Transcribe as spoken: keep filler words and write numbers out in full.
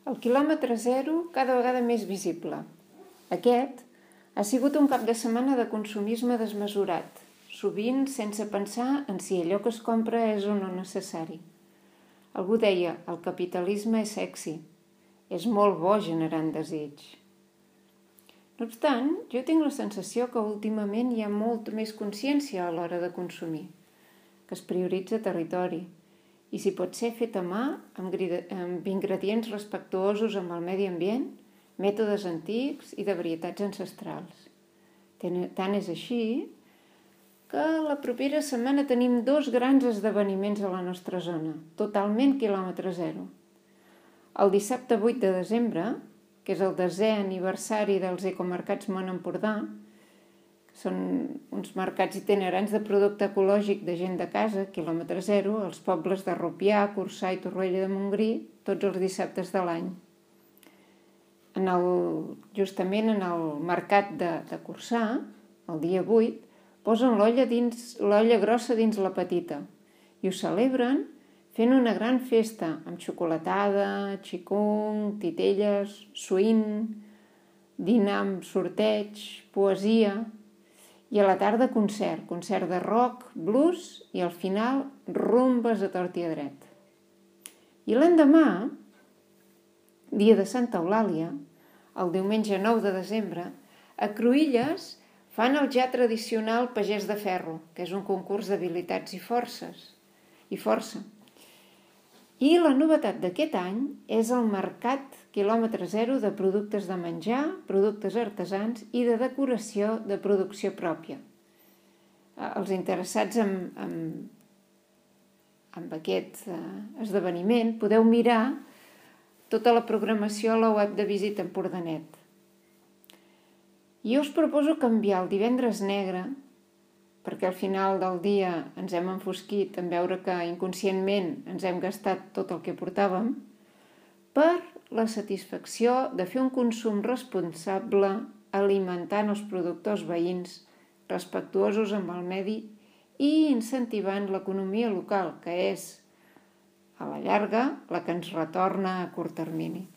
El quilòmetre zero cada vegada més visible. Aquest ha sigut un cap de setmana de consumisme desmesurat, sovint sense pensar en si allò que es compra és o no necessari. Algú deia, el capitalisme és sexy, és molt bo generant desig. No obstant, jo tinc la sensació que últimament hi ha molta més consciència a l'hora de consumir, que es prioritza territori, i si pot ser fet a mà, amb ingredients respectuosos amb el medi ambient, mètodes antics i de varietats ancestrals. Tant és així que la propera setmana tenim dos grans esdeveniments a la nostra zona, totalment quilòmetre zero. El dissabte vuit de desembre, que és el desè aniversari dels ecomercats Mont Empordà, que són uns mercats itinerants de producte ecològic de gent de casa, quilòmetre zero, als pobles de Rupià, Corçà i Torroella de Montgrí, tots els dissabtes de l'any. En el, justament en el mercat de, de Corçà, el dia vuit, posen l'olla dins l'olla grossa dins la petita i ho celebren fent una gran festa amb xocolatada, xicung, titelles, swing, dinar amb sorteig, poesia i a la tarda concert, concert de rock, blues i al final rumbes a tort i a dret. I l'endemà, dia de Santa Eulàlia, el diumenge nou de desembre, a Cruïlles fan el ja tradicional Pagès de Ferro, que és un concurs d'habilitats i forces, i força. I la novetat d'aquest any és el mercat quilòmetre zero de productes de menjar, productes artesans i de decoració de producció pròpia. Els interessats en, en, en aquest esdeveniment podeu mirar tota la programació a la web de Visita Empordanet. Jo us proposo canviar el divendres negre, perquè al final del dia ens hem enfosquit en veure que inconscientment ens hem gastat tot el que portàvem, per la satisfacció de fer un consum responsable alimentant els productors veïns, respectuosos amb el medi i incentivant l'economia local, que és, a la llarga, la que ens retorna a curt termini.